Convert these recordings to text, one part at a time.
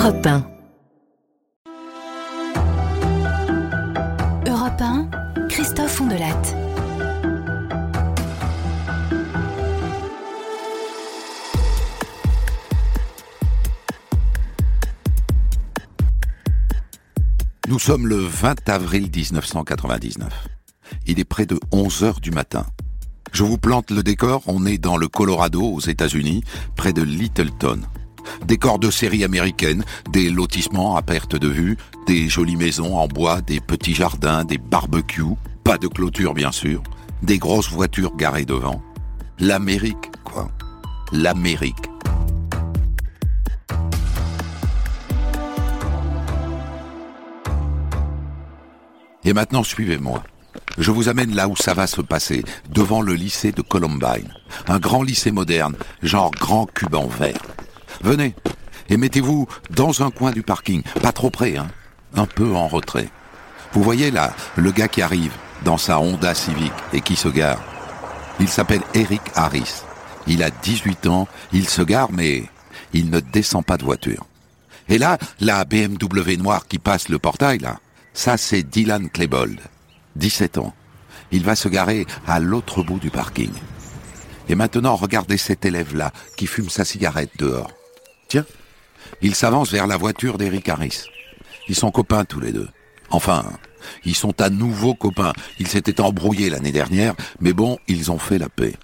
Europe 1. Europe 1, Christophe Ondelatte. Nous sommes le 20 avril 1999. Il est près de 11h du matin. Je vous plante le décor, on est dans le Colorado, aux États-Unis, près de Littleton. Décor de série américaine, des lotissements à perte de vue, des jolies maisons en bois, des petits jardins, des barbecues, pas de clôture bien sûr, des grosses voitures garées devant. L'Amérique, quoi. L'Amérique. Et maintenant, suivez-moi. Je vous amène là où ça va se passer, devant le lycée de Columbine. Un grand lycée moderne, genre grand cube en verre. Venez, et mettez-vous dans un coin du parking, pas trop près, hein, un peu en retrait. Vous voyez là, le gars qui arrive, dans sa Honda Civic, et qui se gare. Il s'appelle Eric Harris. Il a 18 ans, il se gare, mais il ne descend pas de voiture. Et là, la BMW noire qui passe le portail, là, ça c'est Dylan Klebold, 17 ans. Il va se garer à l'autre bout du parking. Et maintenant, regardez cet élève-là qui fume sa cigarette dehors. Tiens, il s'avance vers la voiture d'Eric Harris. Ils sont copains tous les deux. Enfin, ils sont à nouveau copains. Ils s'étaient embrouillés l'année dernière, mais bon, ils ont fait la paix.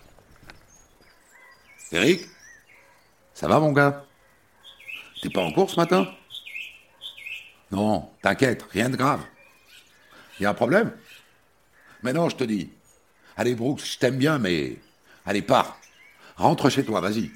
Eric, ça va mon gars? T'es pas en cours ce matin? Non, t'inquiète, rien de grave. Y a un problème? Mais non, je te dis. Allez Brooks, je t'aime bien, mais... Allez, pars. Rentre chez toi, vas-y.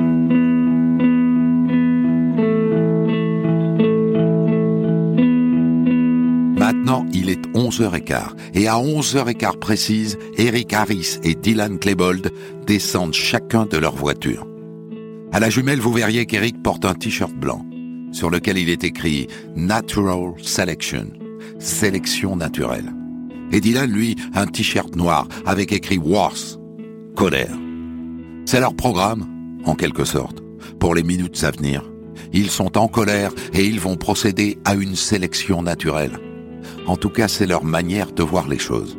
Maintenant, il est 11h15. Et à 11h15 précise, Eric Harris et Dylan Klebold descendent chacun de leur voiture. À la jumelle, vous verriez qu'Eric porte un t-shirt blanc, sur lequel il est écrit « Natural Selection », sélection naturelle. Et Dylan, lui, un t-shirt noir, avec écrit « Wars », colère. C'est leur programme, en quelque sorte, pour les minutes à venir. Ils sont en colère et ils vont procéder à une sélection naturelle. En tout cas, c'est leur manière de voir les choses.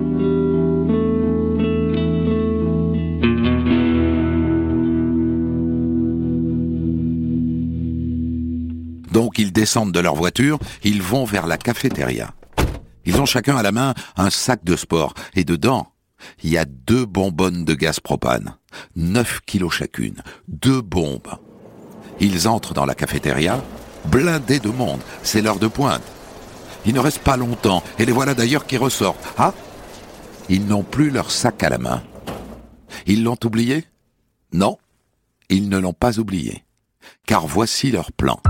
Donc ils descendent de leur voiture, ils vont vers la cafétéria. Ils ont chacun à la main un sac de sport, et dedans, il y a 2 bonbonnes de gaz propane, 9 kilos chacune, 2 bombes. Ils entrent dans la cafétéria, blindés de monde, c'est l'heure de pointe. Il ne reste pas longtemps, et les voilà d'ailleurs qui ressortent. Ah, ils n'ont plus leur sac à la main. Ils l'ont oublié? Non, ils ne l'ont pas oublié, car voici leur plan.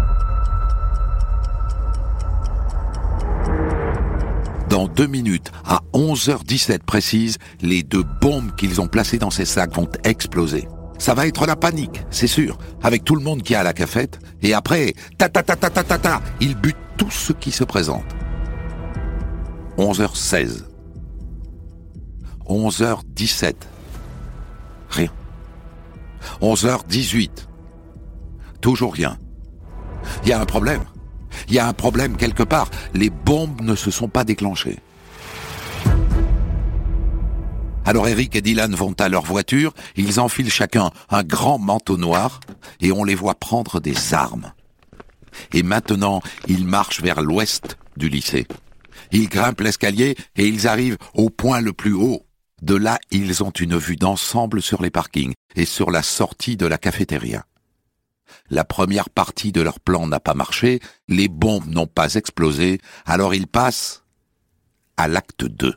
Dans 2 minutes, à 11h17 précise, les 2 bombes qu'ils ont placées dans ces sacs vont exploser. Ça va être la panique, c'est sûr, avec tout le monde qui est à la cafette. Et après, ta, ils butent tout ce qui se présente. 11h16. 11h17. Rien. 11h18. Toujours rien. Il y a un problème. Il y a un problème quelque part. Les bombes ne se sont pas déclenchées. Alors Eric et Dylan vont à leur voiture, ils enfilent chacun un grand manteau noir et on les voit prendre des armes. Et maintenant, ils marchent vers l'ouest du lycée. Ils grimpent l'escalier et ils arrivent au point le plus haut. De là, ils ont une vue d'ensemble sur les parkings et sur la sortie de la cafétéria. La première partie de leur plan n'a pas marché, les bombes n'ont pas explosé, alors ils passent à l'acte 2.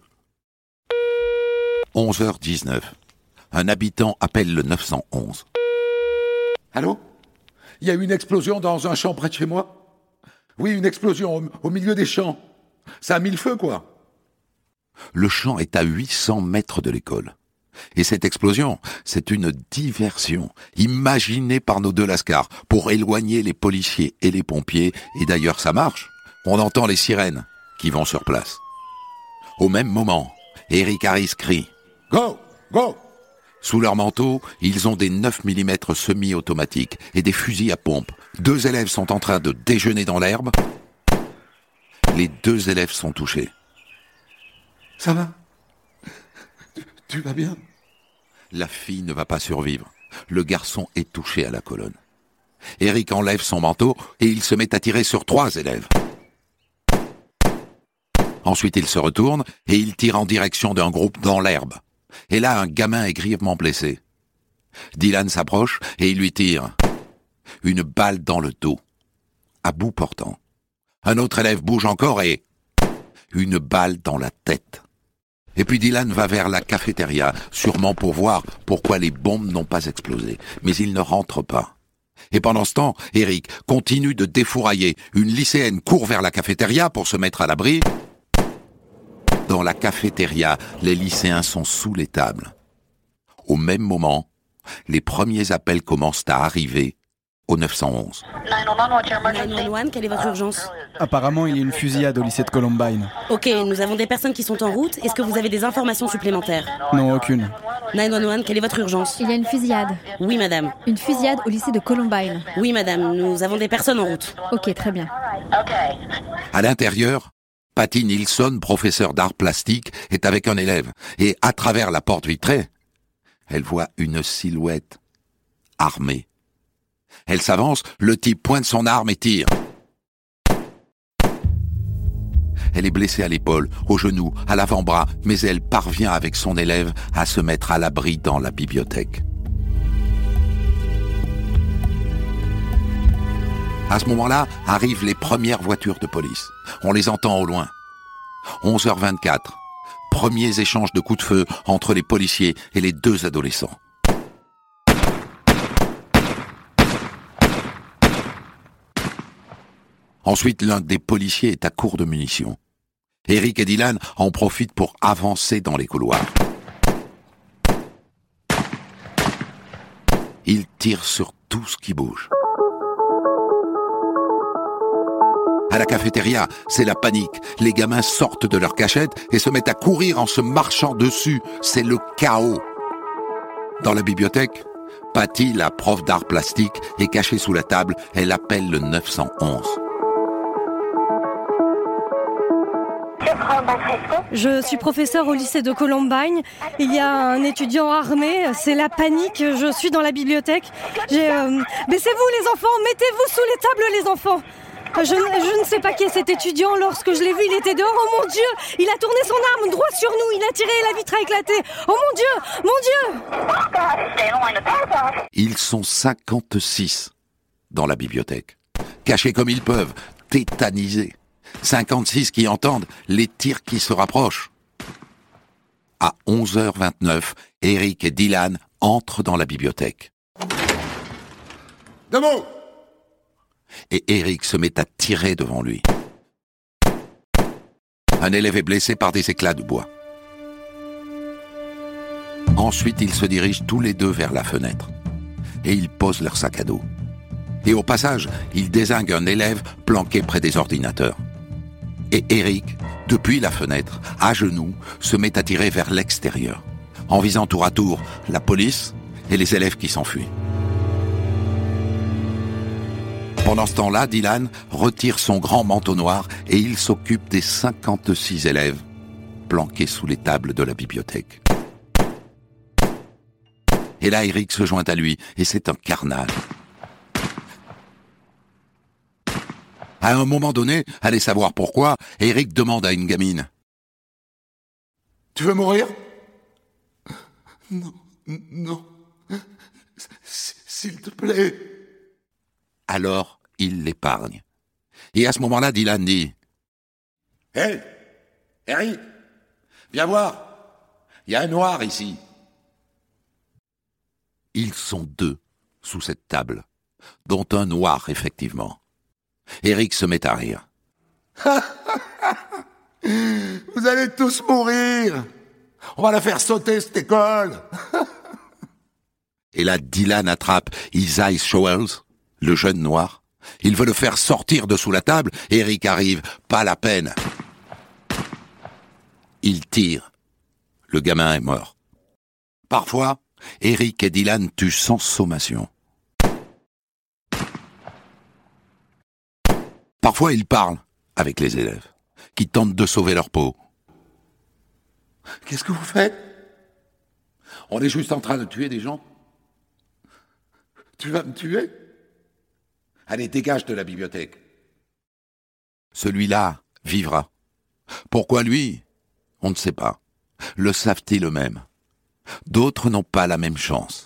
11h19. Un habitant appelle le 911. Allô? Il y a eu une explosion dans un champ près de chez moi? Oui, une explosion au milieu des champs. Ça a mis le feu, quoi. Le champ est à 800 mètres de l'école. Et cette explosion, c'est une diversion imaginée par nos 2 lascars pour éloigner les policiers et les pompiers. Et d'ailleurs, ça marche. On entend les sirènes qui vont sur place. Au même moment, Eric Harris crie « Go! Go !» Sous leur manteau, ils ont des 9 mm semi-automatiques et des fusils à pompe, 2 élèves sont en train de déjeuner dans l'herbe. Les 2 élèves sont touchés. Ça va? Tu vas bien? La fille ne va pas survivre. Le garçon est touché à la colonne. Eric enlève son manteau et il se met à tirer sur 3 élèves. Ensuite, il se retourne et il tire en direction d'un groupe dans l'herbe. Et là, un gamin est grièvement blessé. Dylan s'approche et il lui tire. Une balle dans le dos, à bout portant. Un autre élève bouge encore et... une balle dans la tête. Et puis Dylan va vers la cafétéria, sûrement pour voir pourquoi les bombes n'ont pas explosé. Mais il ne rentre pas. Et pendant ce temps, Eric continue de défourailler. Une lycéenne court vers la cafétéria pour se mettre à l'abri. Dans la cafétéria, les lycéens sont sous les tables. Au même moment, les premiers appels commencent à arriver au 911. 911, quelle est votre urgence? Apparemment, il y a une fusillade au lycée de Columbine. Ok, nous avons des personnes qui sont en route. Est-ce que vous avez des informations supplémentaires? Non, aucune. 911, quelle est votre urgence? Il y a une fusillade. Oui, madame. Une fusillade au lycée de Columbine. Oui, madame, nous avons des personnes en route. Ok, très bien. À l'intérieur, Patty Nilsson, professeure d'art plastique, est avec un élève. Et à travers la porte vitrée, elle voit une silhouette armée. Elle s'avance, le type pointe son arme et tire. Elle est blessée à l'épaule, au genou, à l'avant-bras, mais elle parvient avec son élève à se mettre à l'abri dans la bibliothèque. À ce moment-là, arrivent les premières voitures de police. On les entend au loin. 11h24. Premiers échanges de coups de feu entre les policiers et les 2 adolescents. Ensuite, l'un des policiers est à court de munitions. Eric et Dylan en profitent pour avancer dans les couloirs. Ils tirent sur tout ce qui bouge. À la cafétéria, c'est la panique. Les gamins sortent de leur cachette et se mettent à courir en se marchant dessus. C'est le chaos. Dans la bibliothèque, Patty, la prof d'art plastique, est cachée sous la table. Elle appelle le 911. Je suis professeur au lycée de Columbine. Il y a un étudiant armé. C'est la panique. Je suis dans la bibliothèque. Baissez-vous les enfants. Mettez-vous sous les tables les enfants. Je ne sais pas qui est cet étudiant. Lorsque je l'ai vu, il était dehors. Oh mon Dieu! Il a tourné son arme droit sur nous. Il a tiré et la vitre a éclaté. Oh mon Dieu! Mon Dieu! Ils sont 56 dans la bibliothèque. Cachés comme ils peuvent, tétanisés. 56 qui entendent les tirs qui se rapprochent. À 11h29, Eric et Dylan entrent dans la bibliothèque. Debout! Et Eric se met à tirer devant lui. Un élève est blessé par des éclats de bois. Ensuite, ils se dirigent tous les 2 vers la fenêtre. Et ils posent leur sac à dos. Et au passage, ils dézinguent un élève planqué près des ordinateurs. Et Eric, depuis la fenêtre, à genoux, se met à tirer vers l'extérieur, en visant tour à tour la police et les élèves qui s'enfuient. Pendant ce temps-là, Dylan retire son grand manteau noir et il s'occupe des 56 élèves planqués sous les tables de la bibliothèque. Et là, Eric se joint à lui et c'est un carnage. À un moment donné, allez savoir pourquoi, Eric demande à une gamine. « Tu veux mourir? » ?»« Non, non. S'il te plaît. » Alors, il l'épargne. Et à ce moment-là, Dylan dit. « Hé, Eric, viens voir. Il y a un noir ici. » Ils sont 2 sous cette table, dont un noir, effectivement. Eric se met à rire. Vous allez tous mourir. On va la faire sauter, cette école. Et là, Dylan attrape Isaiah Showers, le jeune noir. Il veut le faire sortir de sous la table. Eric arrive, pas la peine. Il tire. Le gamin est mort. Parfois, Eric et Dylan tuent sans sommation. Parfois, il parle avec les élèves, qui tentent de sauver leur peau. Qu'est-ce que vous faites? On est juste en train de tuer des gens. Tu vas me tuer? Allez, dégage de la bibliothèque. Celui-là vivra. Pourquoi lui? On ne sait pas. Le savent-ils eux-mêmes? D'autres n'ont pas la même chance.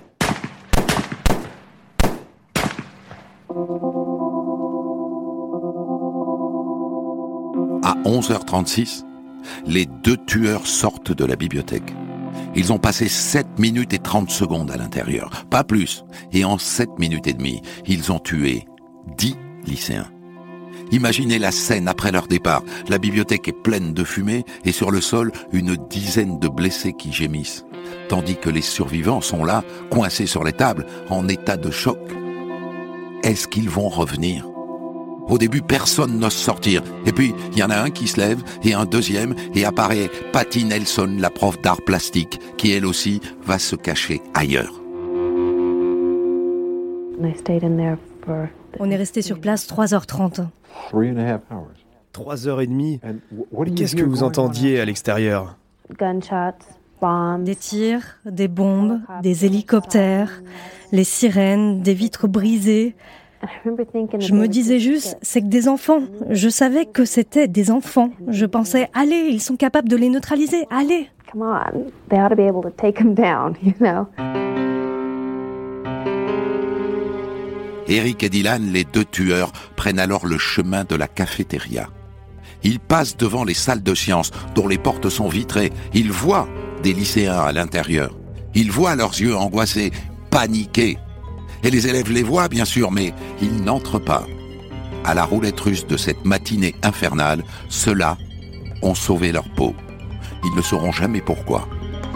À 11h36, les 2 tueurs sortent de la bibliothèque. Ils ont passé 7 minutes et 30 secondes à l'intérieur, pas plus. Et en 7 minutes et demie, ils ont tué 10 lycéens. Imaginez la scène après leur départ. La bibliothèque est pleine de fumée et sur le sol, une dizaine de blessés qui gémissent. Tandis que les survivants sont là, coincés sur les tables, en état de choc. Est-ce qu'ils vont revenir ? Au début, personne n'ose sortir. Et puis, il y en a un qui se lève, et un deuxième, et apparaît Patty Nelson, la prof d'art plastique, qui elle aussi va se cacher ailleurs. On est resté sur place 3h30. 3h30. Qu'est-ce que vous entendiez à l'extérieur? Des tirs, des bombes, des hélicoptères, les sirènes, des vitres brisées. Je me disais juste, c'est que des enfants. Je savais que c'était des enfants. Je pensais, allez, ils sont capables de les neutraliser, allez. Eric et Dylan, les 2 tueurs, prennent alors le chemin de la cafétéria. Ils passent devant les salles de sciences, dont les portes sont vitrées. Ils voient des lycéens à l'intérieur. Ils voient leurs yeux angoissés, paniqués. Et les élèves les voient, bien sûr, mais ils n'entrent pas. À la roulette russe de cette matinée infernale, ceux-là ont sauvé leur peau. Ils ne sauront jamais pourquoi.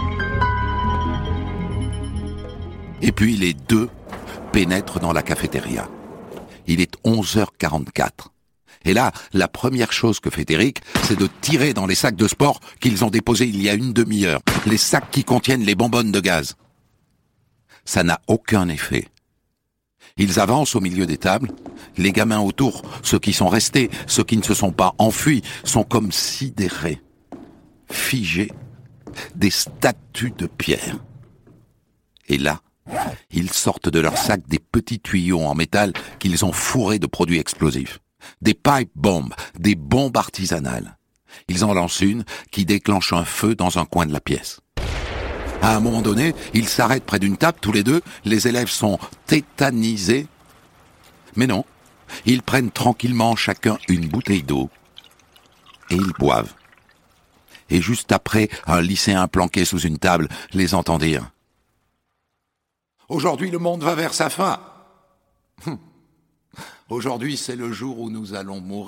Et puis les 2 pénètrent dans la cafétéria. Il est 11h44. Et là, la première chose que fait Eric, c'est de tirer dans les sacs de sport qu'ils ont déposés il y a une demi-heure. Les sacs qui contiennent les bonbonnes de gaz. Ça n'a aucun effet. Ils avancent au milieu des tables. Les gamins autour, ceux qui sont restés, ceux qui ne se sont pas enfuis, sont comme sidérés, figés, des statues de pierre. Et là, ils sortent de leur sac des petits tuyaux en métal qu'ils ont fourrés de produits explosifs. Des pipe bombs, des bombes artisanales. Ils en lancent une qui déclenche un feu dans un coin de la pièce. À un moment donné, ils s'arrêtent près d'une table, tous les 2, les élèves sont tétanisés. Mais non, ils prennent tranquillement chacun une bouteille d'eau et ils boivent. Et juste après, un lycéen planqué sous une table les entend dire « Aujourd'hui, le monde va vers sa fin. Aujourd'hui, c'est le jour où nous allons mourir. »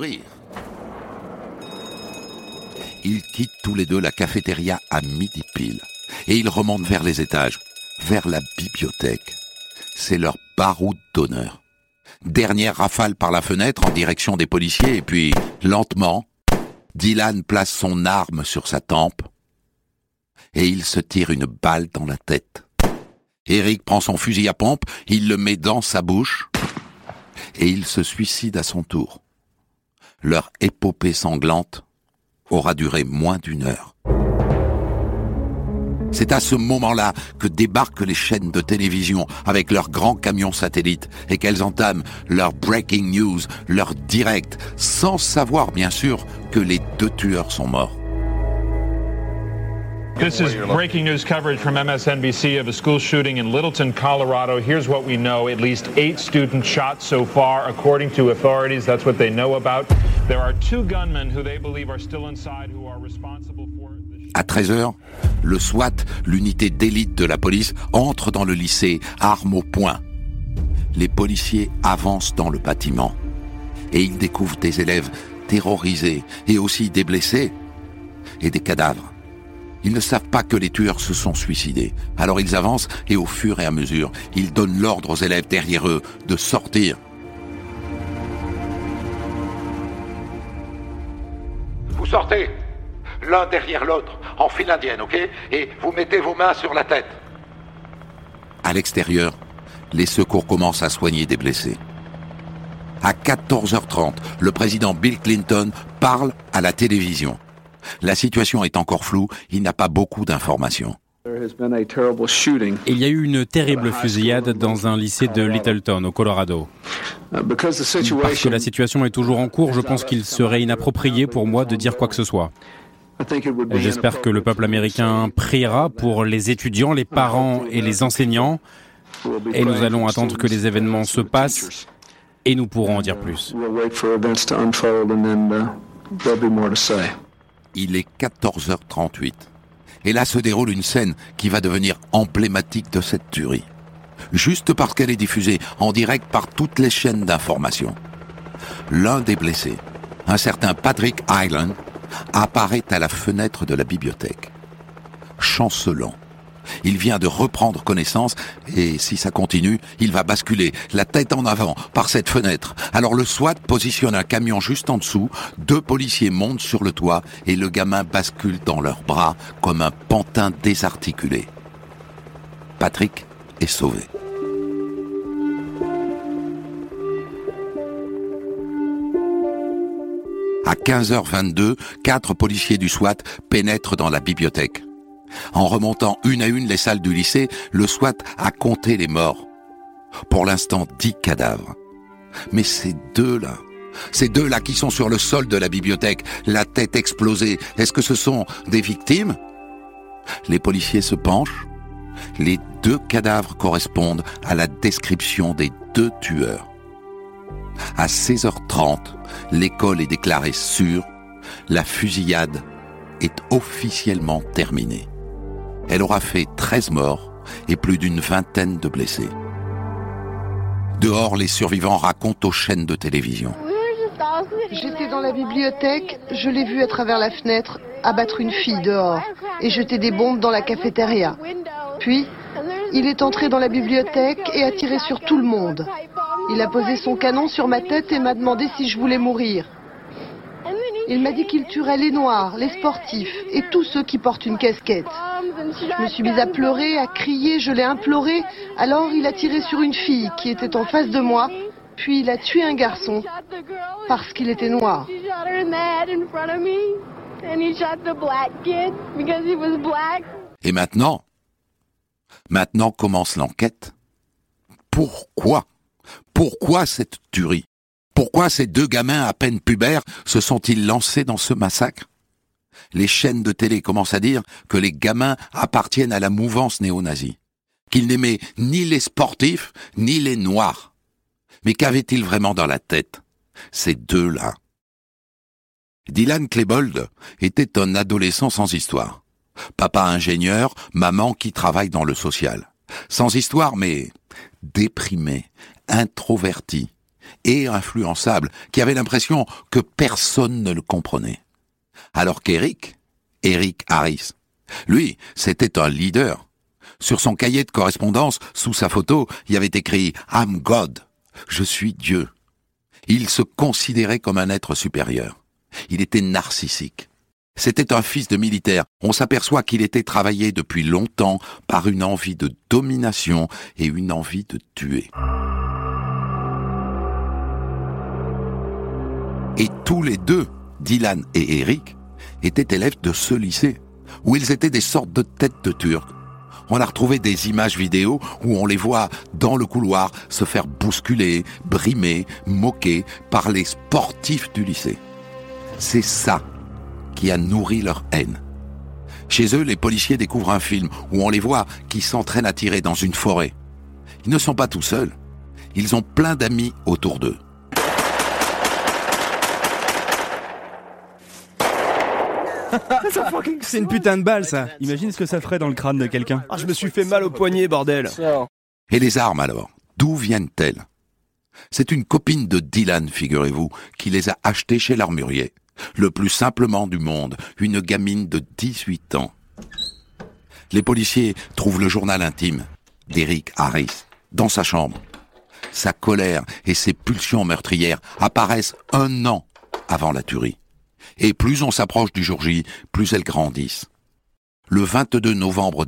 Ils quittent tous les 2 la cafétéria à midi pile. Et ils remontent vers les étages, vers la bibliothèque. C'est leur baroud d'honneur. Dernière rafale par la fenêtre en direction des policiers, et puis, lentement, Dylan place son arme sur sa tempe, et il se tire une balle dans la tête. Eric prend son fusil à pompe, il le met dans sa bouche, et il se suicide à son tour. Leur épopée sanglante aura duré moins d'1 heure. C'est à ce moment-là que débarquent les chaînes de télévision avec leurs grands camions satellites et qu'elles entament leur breaking news, leur direct, sans savoir bien sûr que les 2 tueurs sont morts. This is breaking news coverage from MSNBC of a school shooting in Littleton, Colorado. Here's what we know. At least 8 students shot so far, according to authorities. That's what they know about. There are 2 gunmen who they believe are still inside who are responsible for it. À 13h, le SWAT, l'unité d'élite de la police, entre dans le lycée, armes au poing. Les policiers avancent dans le bâtiment et ils découvrent des élèves terrorisés et aussi des blessés et des cadavres. Ils ne savent pas que les tueurs se sont suicidés. Alors ils avancent et au fur et à mesure, ils donnent l'ordre aux élèves derrière eux de sortir. Vous sortez, l'un derrière l'autre, en file indienne, ok? Et vous mettez vos mains sur la tête. À l'extérieur, les secours commencent à soigner des blessés. À 14h30, le président Bill Clinton parle à la télévision. La situation est encore floue, il n'a pas beaucoup d'informations. Il y a eu une terrible fusillade dans un lycée de Littleton, au Colorado. Parce que la situation est toujours en cours, je pense qu'il serait inapproprié pour moi de dire quoi que ce soit. J'espère que le peuple américain priera pour les étudiants, les parents et les enseignants. Et nous allons attendre que les événements se passent et nous pourrons en dire plus. Il est 14h38. Et là se déroule une scène qui va devenir emblématique de cette tuerie. Juste parce qu'elle est diffusée en direct par toutes les chaînes d'information. L'un des blessés, un certain Patrick Hyland, apparaît à la fenêtre de la bibliothèque. Chancelant. Il vient de reprendre connaissance et si ça continue, il va basculer la tête en avant par cette fenêtre. Alors le SWAT positionne un camion juste en dessous, 2 policiers montent sur le toit et le gamin bascule dans leurs bras comme un pantin désarticulé. Patrick est sauvé. À 15h22, 4 policiers du SWAT pénètrent dans la bibliothèque. En remontant une à une les salles du lycée, le SWAT a compté les morts. Pour l'instant, 10 cadavres. Mais ces deux-là qui sont sur le sol de la bibliothèque, la tête explosée, est-ce que ce sont des victimes ? Les policiers se penchent. Les 2 cadavres correspondent à la description des 2 tueurs. À 16h30, l'école est déclarée sûre. La fusillade est officiellement terminée. Elle aura fait 13 morts et plus d'une vingtaine de blessés. Dehors, les survivants racontent aux chaînes de télévision. J'étais dans la bibliothèque, je l'ai vu à travers la fenêtre abattre une fille dehors et jeter des bombes dans la cafétéria. Puis, il est entré dans la bibliothèque et a tiré sur tout le monde. Il a posé son canon sur ma tête et m'a demandé si je voulais mourir. Il m'a dit qu'il tuerait les noirs, les sportifs et tous ceux qui portent une casquette. Je me suis mise à pleurer, à crier, je l'ai imploré. Alors il a tiré sur une fille qui était en face de moi, puis il a tué un garçon parce qu'il était noir. Et maintenant commence l'enquête. Pourquoi cette tuerie ? Pourquoi ces 2 gamins à peine pubères se sont-ils lancés dans ce massacre ? Les chaînes de télé commencent à dire que les gamins appartiennent à la mouvance néo-nazie, qu'ils n'aimaient ni les sportifs ni les noirs. Mais qu'avaient-ils vraiment dans la tête, ces 2-là ? Dylan Klebold était un adolescent sans histoire. Papa ingénieur, maman qui travaille dans le social. Sans histoire, mais déprimé, introverti et influençable, qui avait l'impression que personne ne le comprenait. Alors qu'Eric Harris, lui, c'était un leader. Sur son cahier de correspondance, sous sa photo, il y avait écrit « I'm God », je suis Dieu. Il se considérait comme un être supérieur. Il était narcissique. C'était un fils de militaire. On s'aperçoit qu'il était travaillé depuis longtemps par une envie de domination et une envie de tuer. Et tous les 2, Dylan et Eric, étaient élèves de ce lycée, où ils étaient des sortes de têtes de Turcs. On a retrouvé des images vidéo où on les voit dans le couloir se faire bousculer, brimer, moquer par les sportifs du lycée. C'est ça qui a nourri leur haine. Chez eux, les policiers découvrent un film où on les voit qui s'entraînent à tirer dans une forêt. Ils ne sont pas tout seuls. Ils ont plein d'amis autour d'eux. C'est une putain de balle, ça. Imagine ce que ça ferait dans le crâne de quelqu'un. Ah, je me suis fait mal au poignet, bordel. Et les armes alors, d'où viennent-elles ? C'est une copine de Dylan, figurez-vous, qui les a achetées chez l'armurier. Le plus simplement du monde, une gamine de 18 ans. Les policiers trouvent le journal intime d'Eric Harris dans sa chambre. Sa colère et ses pulsions meurtrières apparaissent 1 an avant la tuerie. Et plus on s'approche du jour J, plus elles grandissent. Le 22 novembre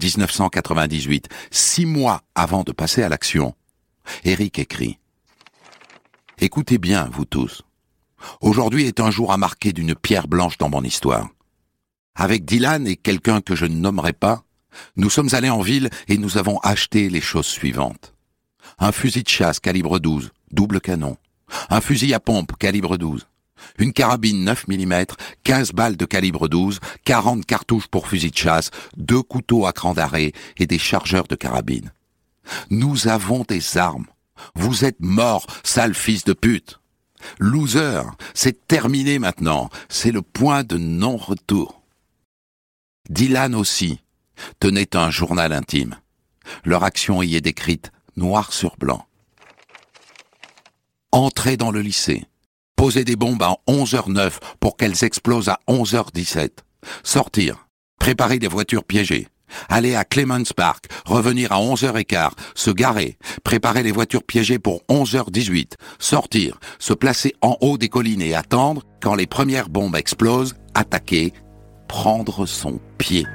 1998, 6 mois avant de passer à l'action, Eric écrit Écoutez bien, vous tous. Aujourd'hui est un jour à marquer d'une pierre blanche dans mon histoire. Avec Dylan et quelqu'un que je ne nommerai pas, nous sommes allés en ville et nous avons acheté les choses suivantes. Un fusil de chasse calibre 12, double canon. Un fusil à pompe calibre 12. Une carabine 9 mm, 15 balles de calibre 12, 40 cartouches pour fusil de chasse, 2 couteaux à cran d'arrêt et des chargeurs de carabine. Nous avons des armes. Vous êtes morts, sale fils de pute. Loser, c'est terminé maintenant. C'est le point de non-retour. Dylan aussi tenait un journal intime. Leur action y est décrite noir sur blanc. Entrer dans le lycée. Poser des bombes à 11h09 pour qu'elles explosent à 11h17. Sortir. Préparer des voitures piégées. Aller à Clemens Park, revenir à 11h15, se garer, préparer les voitures piégées pour 11h18, sortir, se placer en haut des collines et attendre quand les premières bombes explosent, attaquer, prendre son pied.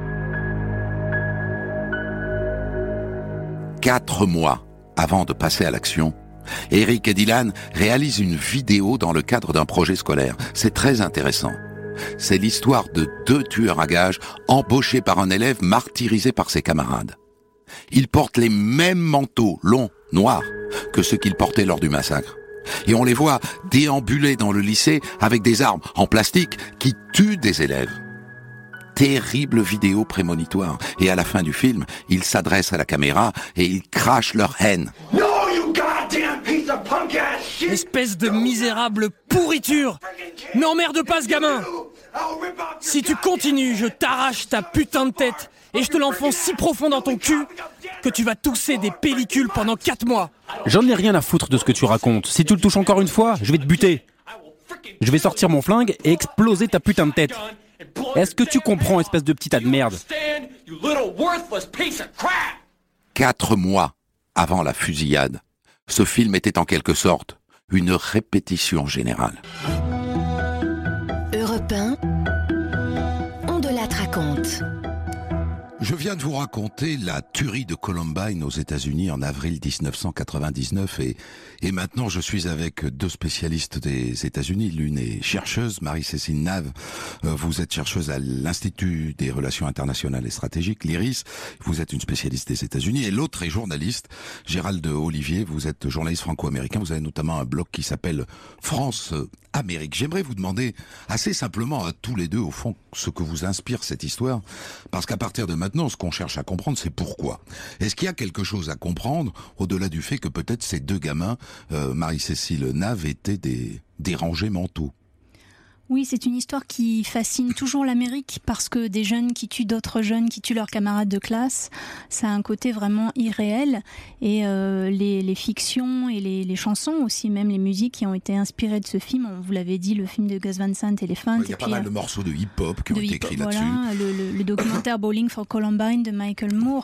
4 mois avant de passer à l'action, Eric et Dylan réalisent une vidéo dans le cadre d'un projet scolaire. C'est très intéressant. C'est l'histoire de 2 tueurs à gages embauchés par un élève martyrisé par ses camarades. Ils portent les mêmes manteaux longs, noirs, que ceux qu'ils portaient lors du massacre. Et on les voit déambuler dans le lycée avec des armes en plastique qui tuent des élèves. Terrible vidéo prémonitoire. Et à la fin du film, ils s'adressent à la caméra et ils crachent leur haine. Espèce de misérable pourriture! N'emmerde pas ce gamin! Si tu continues, je t'arrache ta putain de tête et je te l'enfonce si profond dans ton cul que tu vas tousser des pellicules pendant 4 mois. J'en ai rien à foutre de ce que tu racontes. Si tu le touches encore une fois, je vais te buter. Je vais sortir mon flingue et exploser ta putain de tête. Est-ce que tu comprends, espèce de petit tas de merde? 4 mois avant la fusillade, ce film était en quelque sorte une répétition générale. Europe 1, on de la raconte. Je viens de vous raconter la tuerie de Columbine aux États-Unis en avril 1999 et maintenant je suis avec 2 spécialistes des États-Unis. L'une est chercheuse, Marie-Cécile Nave. Vous êtes chercheuse à l'Institut des Relations Internationales et Stratégiques, l'IRIS. Vous êtes une spécialiste des États-Unis. Et l'autre est journaliste, Gérald Olivier. Vous êtes journaliste franco-américain. Vous avez notamment un blog qui s'appelle France-Amérique. J'aimerais vous demander assez simplement à tous les deux, au fond, ce que vous inspire cette histoire. Parce qu'à partir de maintenant, ce qu'on cherche à comprendre, c'est pourquoi. Est-ce qu'il y a quelque chose à comprendre au-delà du fait que peut-être ces 2 gamins, Marie-Cécile Nave, étaient des dérangés mentaux? Oui, c'est une histoire qui fascine toujours l'Amérique parce que des jeunes qui tuent d'autres jeunes, qui tuent leurs camarades de classe, ça a un côté vraiment irréel. Et les fictions et les chansons aussi, même les musiques qui ont été inspirées de ce film, vous l'avez dit, le film de Gus Van Sant, Elephant. Il y a pas mal de morceaux de hip-hop qui ont été écrits là-dessus. Voilà, le documentaire Bowling for Columbine de Michael Moore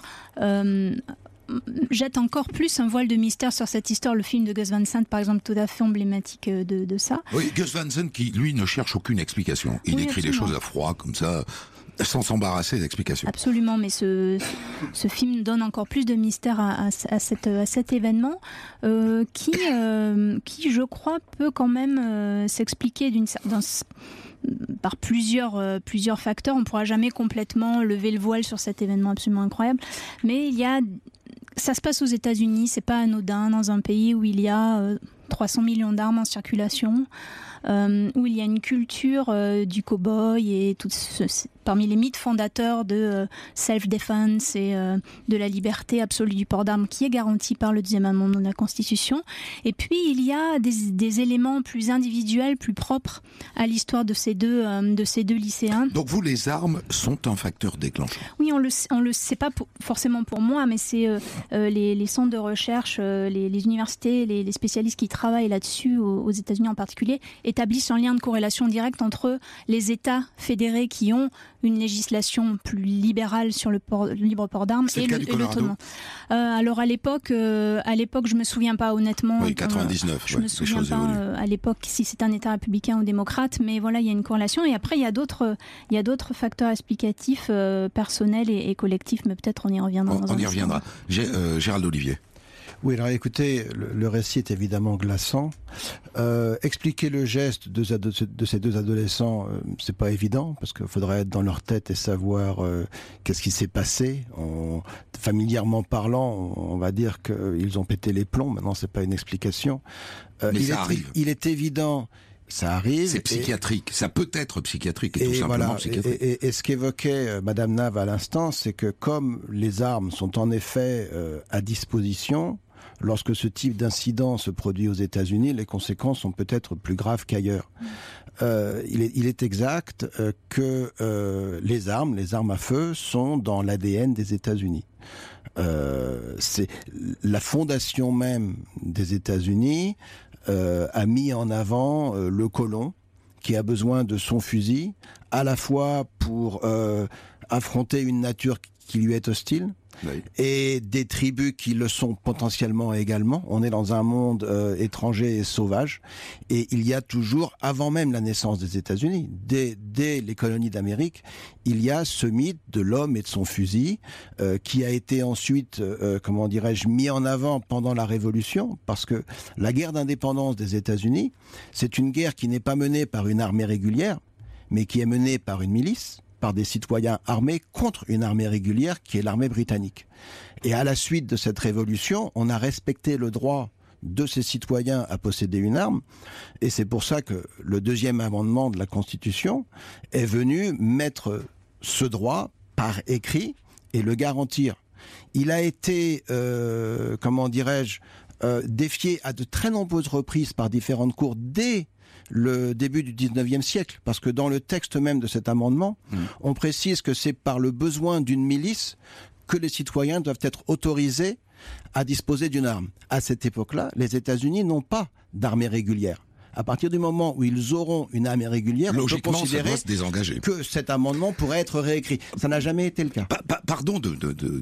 jette encore plus un voile de mystère sur cette histoire. Le film de Gus Van Sant, par exemple, tout à fait emblématique de ça. Oui, Gus Van Sant qui, lui, ne cherche aucune explication. Il écrit les choses à froid, comme ça, sans s'embarrasser d'explications. Absolument, mais ce film donne encore plus de mystère à cet événement qui, je crois, peut quand même s'expliquer par plusieurs facteurs. On ne pourra jamais complètement lever le voile sur cet événement absolument incroyable. Mais ça se passe aux États-Unis, c'est pas anodin, dans un pays où il y a 300 millions d'armes en circulation, où il y a une culture du cow-boy et parmi les mythes fondateurs de self-defense et de la liberté absolue du port d'armes qui est garantie par le 2e amendement de la Constitution. Et puis il y a des éléments plus individuels, plus propres à l'histoire de ces deux lycéens. Donc vous, les armes sont un facteur déclencheur? Oui, on le sait pas forcément pour moi, mais c'est les centres de recherche, les universités, les spécialistes qui travaillent là-dessus, aux États-Unis en particulier, établissent un lien de corrélation directe entre les États fédérés qui ont une législation plus libérale sur le libre port d'armes et le Colorado. Alors à l'époque, je me souviens pas honnêtement. Oui, 99. Je me souviens pas à l'époque si c'est un État républicain ou démocrate, mais voilà, il y a une corrélation. Et après, il y a d'autres facteurs explicatifs personnels et collectifs, mais peut-être on y reviendra. On y reviendra. Gérald Olivier. Oui, alors écoutez, le récit est évidemment glaçant. Expliquer le geste de ces deux adolescents, c'est pas évident, parce qu'il faudrait être dans leur tête et savoir qu'est-ce qui s'est passé. Familièrement parlant, on va dire qu'ils ont pété les plombs. Maintenant, c'est pas une explication. Mais ça arrive. Il est évident. Ça arrive. C'est psychiatrique. Ça peut être psychiatrique et tout simplement psychiatrique. Et ce qu'évoquait Madame Nave à l'instant, c'est que comme les armes sont en effet à disposition, lorsque ce type d'incident se produit aux États-Unis, les conséquences sont peut-être plus graves qu'ailleurs. Il est exact que les armes à feu sont dans l'ADN des États-Unis. C'est la fondation même des États-Unis a mis en avant le colon qui a besoin de son fusil, à la fois pour affronter une nature qui lui est hostile, oui, et des tribus qui le sont potentiellement également. On est dans un monde étranger et sauvage, et il y a toujours, avant même la naissance des États-Unis, dès les colonies d'Amérique, il y a ce mythe de l'homme et de son fusil qui a été ensuite, mis en avant pendant la Révolution, parce que la guerre d'indépendance des États-Unis, c'est une guerre qui n'est pas menée par une armée régulière, mais qui est menée par une milice, par des citoyens armés contre une armée régulière qui est l'armée britannique. Et à la suite de cette révolution, on a respecté le droit de ces citoyens à posséder une arme, et c'est pour ça que le 2e amendement de la Constitution est venu mettre ce droit par écrit et le garantir. Il a été, défié à de très nombreuses reprises par différentes cours dès le début du 19e siècle, parce que dans le texte même de cet amendement, on précise que c'est par le besoin d'une milice que les citoyens doivent être autorisés à disposer d'une arme. À cette époque-là, les États-Unis n'ont pas d'armée régulière. À partir du moment où ils auront une armée régulière, on peut considérer que cet amendement pourrait être réécrit. Ça n'a jamais été le cas. Pardon de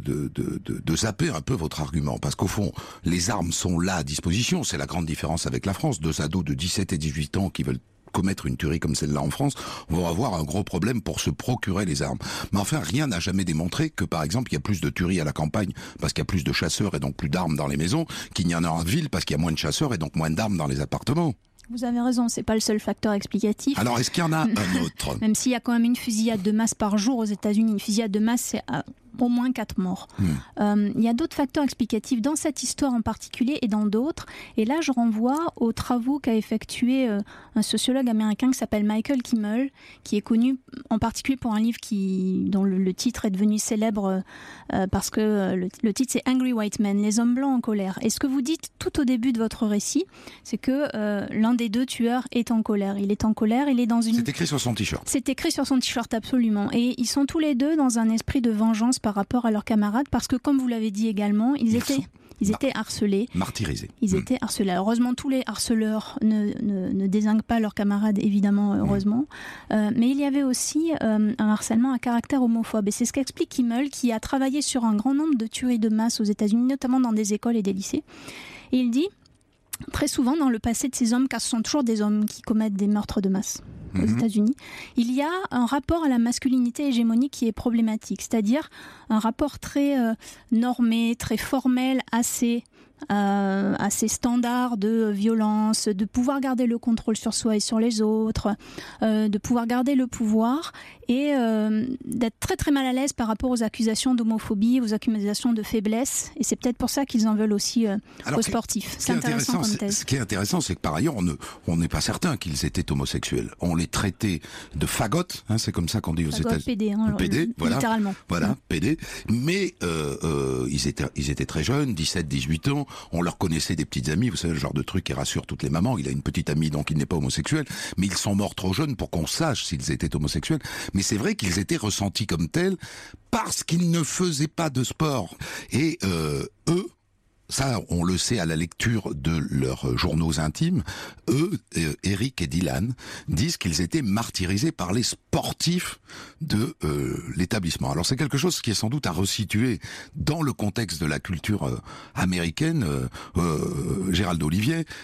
zapper un peu votre argument, parce qu'au fond, les armes sont là à disposition. C'est la grande différence avec la France. 2 ados de 17 et 18 ans qui veulent commettre une tuerie comme celle-là en France vont avoir un gros problème pour se procurer les armes. Mais enfin, rien n'a jamais démontré que, par exemple, il y a plus de tueries à la campagne parce qu'il y a plus de chasseurs et donc plus d'armes dans les maisons qu'il n'y en a en ville parce qu'il y a moins de chasseurs et donc moins d'armes dans les appartements. Vous avez raison, c'est pas le seul facteur explicatif. Alors, est-ce qu'il y en a un autre ? Même s'il y a quand même une fusillade de masse par jour aux États-Unis, une fusillade de masse, c'est au moins 4 morts. Il y a d'autres facteurs explicatifs dans cette histoire en particulier et dans d'autres. Et là, je renvoie aux travaux qu'a effectué un sociologue américain qui s'appelle Michael Kimmel, qui est connu en particulier pour un livre dont le titre est devenu célèbre parce que le titre c'est Angry White Men, les hommes blancs en colère. Et ce que vous dites tout au début de votre récit, c'est que l'un des 2 tueurs est en colère. Il est en colère, il est dans une... C'est écrit sur son t-shirt. C'est écrit sur son t-shirt, absolument. Et ils sont tous les 2 dans un esprit de vengeance par rapport à leurs camarades, parce que comme vous l'avez dit également, ils étaient harcelés. Martyrisés. Ils étaient harcelés. Heureusement, tous les harceleurs ne dézinguent pas leurs camarades, évidemment, heureusement. Mais il y avait aussi un harcèlement à caractère homophobe. Et c'est ce qu'explique Kimmel, qui a travaillé sur un grand nombre de tueries de masse aux États-Unis, notamment dans des écoles et des lycées. Et il dit, très souvent, dans le passé de ces hommes, car ce sont toujours des hommes qui commettent des meurtres de masse aux États-Unis, il y a un rapport à la masculinité hégémonique qui est problématique, c'est-à-dire un rapport très normé, très formel, assez standard de violence, de pouvoir garder le contrôle sur soi et sur les autres, de pouvoir garder le pouvoir et d'être très très mal à l'aise par rapport aux accusations d'homophobie, aux accusations de faiblesse. Et c'est peut-être pour ça qu'ils en veulent aussi aux sportifs. C'est intéressant comme thèse. Ce qui est intéressant, c'est que par ailleurs, on n'est pas certain qu'ils étaient homosexuels. On les traitait de fagots, c'est comme ça qu'on dit aux États-Unis. PD, voilà, littéralement. Voilà, PD. Mais ils étaient très jeunes, 17, 18 ans. On leur connaissait des petites amies, vous savez, le genre de truc qui rassure toutes les mamans. Il a une petite amie, donc il n'est pas homosexuel. Mais ils sont morts trop jeunes pour qu'on sache s'ils étaient homosexuels. Mais c'est vrai qu'ils étaient ressentis comme tels parce qu'ils ne faisaient pas de sport. Et eux, ça, on le sait à la lecture de leurs journaux intimes, eux, Eric et Dylan, disent qu'ils étaient martyrisés par les sportifs de l'établissement. Alors c'est quelque chose qui est sans doute à resituer dans le contexte de la culture américaine. Gérald Olivier,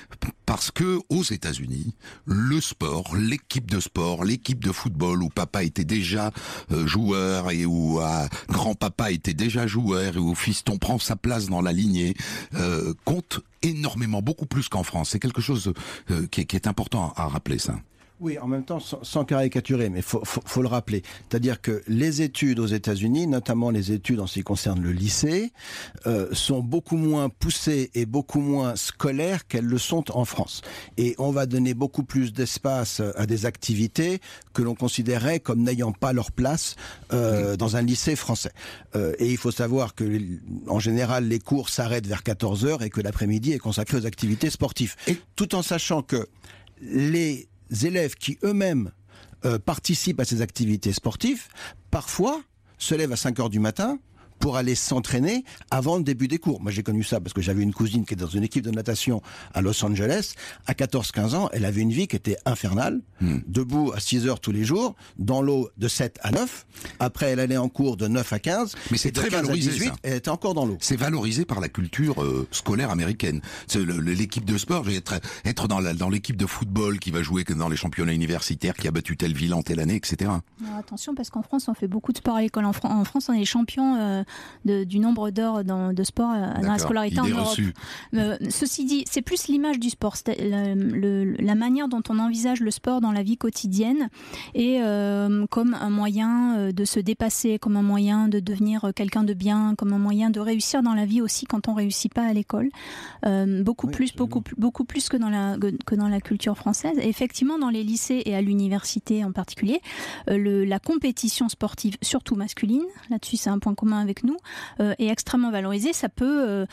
Parce que aux États-Unis, le sport, l'équipe de football où papa était déjà joueur et où grand-papa était déjà joueur et où fiston prend sa place dans la lignée, compte énormément, beaucoup plus qu'en France. C'est quelque chose qui est important à rappeler, ça. Oui, en même temps, sans caricaturer, mais faut le rappeler. C'est-à-dire que les études aux États-Unis, notamment les études en ce qui concerne le lycée, sont beaucoup moins poussées et beaucoup moins scolaires qu'elles le sont en France. Et on va donner beaucoup plus d'espace à des activités que l'on considérait comme n'ayant pas leur place dans un lycée français. Et il faut savoir que, en général, les cours s'arrêtent vers 14h et que l'après-midi est consacré aux activités sportives. Et tout en sachant que les élèves qui eux-mêmes participent à ces activités sportives, parfois se lèvent à 5h du matin pour aller s'entraîner avant le début des cours. Moi, j'ai connu ça parce que j'avais une cousine qui était dans une équipe de natation à Los Angeles. À 14-15 ans, elle avait une vie qui était infernale, debout à 6 heures tous les jours, dans l'eau de 7 à 9. Après, elle allait en cours de 9 à 15. Mais c'est très valorisé, 18, ça. Elle était encore dans l'eau. C'est valorisé par la culture scolaire américaine. C'est l'équipe de sport, être dans l'équipe de football qui va jouer dans les championnats universitaires, qui a battu telle ville en telle année, etc. Alors attention, parce qu'en France, on fait beaucoup de sport à l'école. En France, on est champion du nombre d'heures de sport dans la scolarité en Europe. Ceci dit, c'est plus l'image du sport, la manière dont on envisage le sport dans la vie quotidienne et comme un moyen de se dépasser, comme un moyen de devenir quelqu'un de bien, comme un moyen de réussir dans la vie aussi quand on réussit pas à l'école. Beaucoup plus que dans la culture française. Et effectivement, dans les lycées et à l'université en particulier, la compétition sportive, surtout masculine, là-dessus c'est un point commun avec nous, est extrêmement valorisée. Ça peut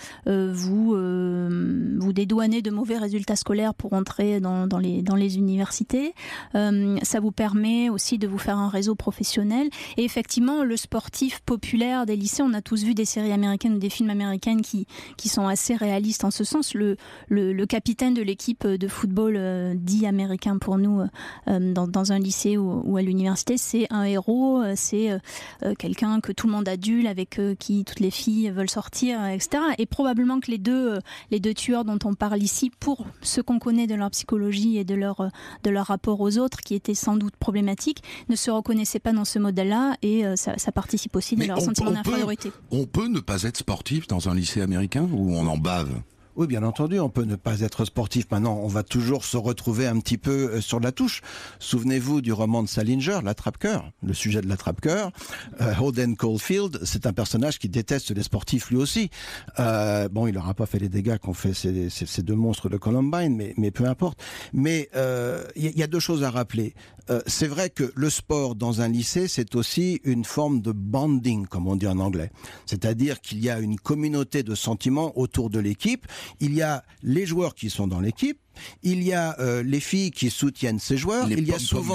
vous dédouaner de mauvais résultats scolaires pour entrer dans les universités. Ça vous permet aussi de vous faire un réseau professionnel. Et effectivement, le sportif populaire des lycées, on a tous vu des séries américaines ou des films américains qui sont assez réalistes en ce sens. Le capitaine de l'équipe de football dit américain pour nous dans un lycée ou à l'université, c'est un héros, c'est quelqu'un que tout le monde adule, avec qui toutes les filles veulent sortir, etc. Et probablement que les deux tueurs dont on parle ici, pour ce qu'on connaît de leur psychologie et de leur rapport aux autres, qui était sans doute problématique, ne se reconnaissaient pas dans ce modèle-là, et ça participe aussi de leur sentiment d'infériorité. On peut ne pas être sportif dans un lycée américain où on en bave? Oui, bien entendu, on peut ne pas être sportif. Maintenant, on va toujours se retrouver un petit peu sur la touche. Souvenez-vous du roman de Salinger, L'attrape-cœur, le sujet de l'attrape-cœur. Holden Caulfield, c'est un personnage qui déteste les sportifs lui aussi. Bon, il n'aura pas fait les dégâts qu'ont fait ces deux monstres de Columbine, mais peu importe. Mais il y a deux choses à rappeler. C'est vrai que le sport dans un lycée, c'est aussi une forme de bonding, comme on dit en anglais. C'est-à-dire qu'il y a une communauté de sentiments autour de l'équipe. Il y a les joueurs qui sont dans l'équipe, il y a les filles qui soutiennent ces joueurs, il y a souvent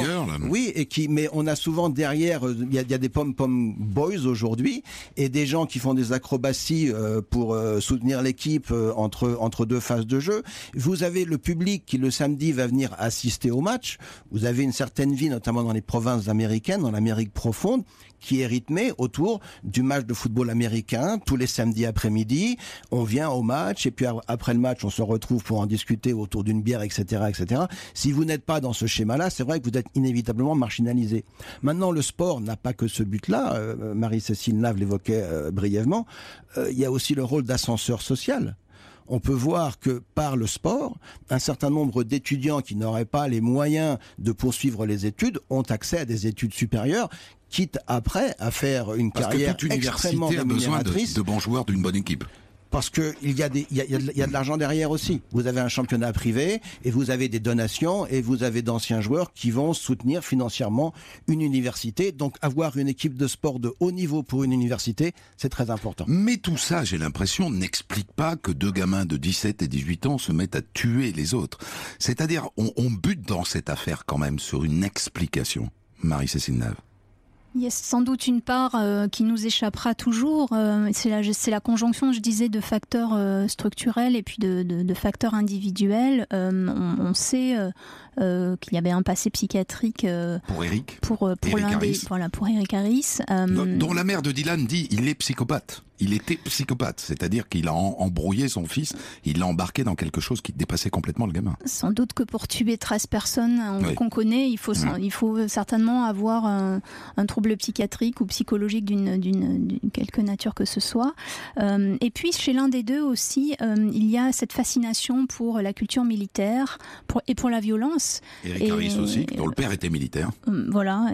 mais on a souvent derrière il y a des pom-pom boys aujourd'hui et des gens qui font des acrobaties pour soutenir l'équipe entre deux phases de jeu. Vous avez le public qui le samedi va venir assister au match. Vous avez une certaine vie, notamment dans les provinces américaines, dans l'Amérique profonde, qui est rythmée autour du match de football américain. Tous les samedis après-midi, on vient au match et puis après le match, on se retrouve pour en discuter autour d'une bière, etc., etc. Si vous n'êtes pas dans ce schéma-là, c'est vrai que vous êtes inévitablement marginalisé. Maintenant, le sport n'a pas que ce but-là. Marie-Cécile Nave l'évoquait brièvement. Il y a aussi le rôle d'ascenseur social. On peut voir que par le sport, un certain nombre d'étudiants qui n'auraient pas les moyens de poursuivre les études ont accès à des études supérieures, quitte après à faire une carrière extrêmement rémunératrice. De bons joueurs d'une bonne équipe. Parce que il y a de l'argent derrière aussi. Vous avez un championnat privé et vous avez des donations et vous avez d'anciens joueurs qui vont soutenir financièrement une université. Donc avoir une équipe de sport de haut niveau pour une université, c'est très important. Mais tout ça, j'ai l'impression, n'explique pas que deux gamins de 17 et 18 ans se mettent à tuer les autres. C'est-à-dire, on bute dans cette affaire quand même sur une explication. Marie-Cécile Nave. Il y a sans doute une part qui nous échappera toujours. C'est la conjonction, je disais, de facteurs structurels et puis de facteurs individuels. On sait qu'il y avait un passé psychiatrique pour Eric. Pour Eric Harris, dont la mère de Dylan dit il est psychopathe. Il était psychopathe, c'est-à-dire qu'il a embrouillé son fils, il l'a embarqué dans quelque chose qui dépassait complètement le gamin. Sans doute que pour tuer 13 personnes qu'on connaît, il faut certainement avoir un trouble psychiatrique ou psychologique d'une quelque nature que ce soit. Et puis chez l'un des deux aussi, il y a cette fascination pour la culture militaire et pour la violence. Eric Harris aussi, dont le père était militaire. Voilà,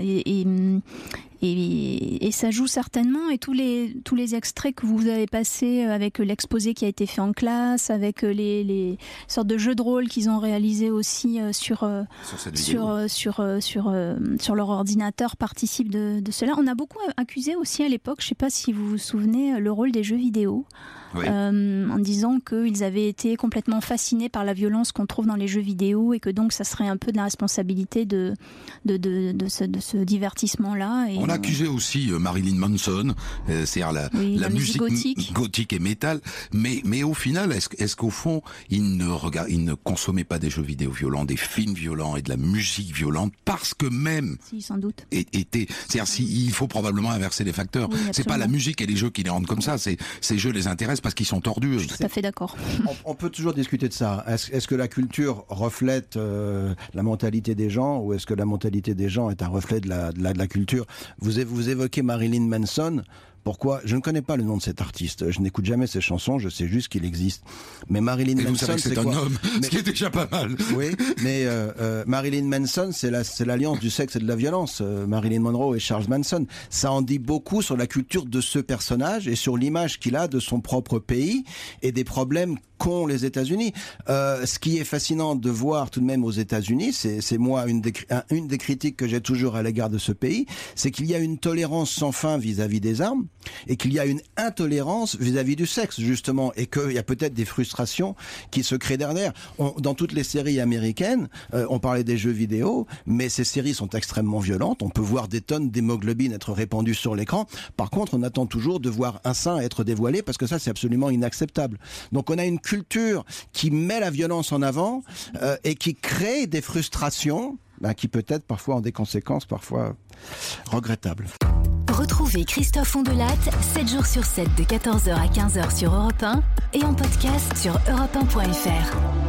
et ça joue certainement, et tous les extraits que vous avez passés avec l'exposé qui a été fait en classe, avec les sortes de jeux de rôle qu'ils ont réalisés aussi sur leur ordinateur participent de cela. On a beaucoup accusé aussi à l'époque, je ne sais pas si vous vous souvenez, le rôle des jeux vidéo. Oui. En disant qu'ils avaient été complètement fascinés par la violence qu'on trouve dans les jeux vidéo et que donc ça serait un peu de la responsabilité de ce divertissement-là. Et on a accusé aussi Marilyn Manson, c'est-à-dire la musique gothique et métal, mais au final, est-ce qu'au fond, il ne consommait pas des jeux vidéo violents, des films violents et de la musique violente, parce que même... Si, sans doute. C'est-à-dire il faut probablement inverser les facteurs. Oui, c'est pas la musique et les jeux qui les rendent comme ça, ces jeux les intéressent parce qu'ils sont tordus. Je suis tout à fait d'accord. On peut toujours discuter de ça. Est-ce que la culture reflète la mentalité des gens, ou est-ce que la mentalité des gens est un reflet de la culture? Vous évoquez Marilyn Manson. Pourquoi? Je ne connais pas le nom de cet artiste. Je n'écoute jamais ses chansons. Je sais juste qu'il existe. Mais Marilyn Manson, vous savez que c'est un homme, ce qui est déjà pas mal. Oui, mais Marilyn Manson, c'est l'alliance du sexe et de la violence. Marilyn Monroe et Charles Manson. Ça en dit beaucoup sur la culture de ce personnage et sur l'image qu'il a de son propre pays et des problèmes qu'ont les États-Unis. Ce qui est fascinant de voir tout de même aux États-Unis, c'est moi une des critiques que j'ai toujours à l'égard de ce pays, c'est qu'il y a une tolérance sans fin vis-à-vis des armes et qu'il y a une intolérance vis-à-vis du sexe, justement, et qu'il y a peut-être des frustrations qui se créent derrière. Dans toutes les séries américaines, on parlait des jeux vidéo, mais ces séries sont extrêmement violentes. On peut voir des tonnes d'hémoglobine être répandues sur l'écran. Par contre, on attend toujours de voir un sein être dévoilé parce que ça, c'est absolument inacceptable. Donc on a une culture qui met la violence en avant et qui crée des frustrations qui peut-être parfois ont des conséquences parfois regrettables. Retrouvez Christophe Ondelat 7 jours sur 7 de 14h à 15h sur Europe 1 et en podcast sur europe1.fr.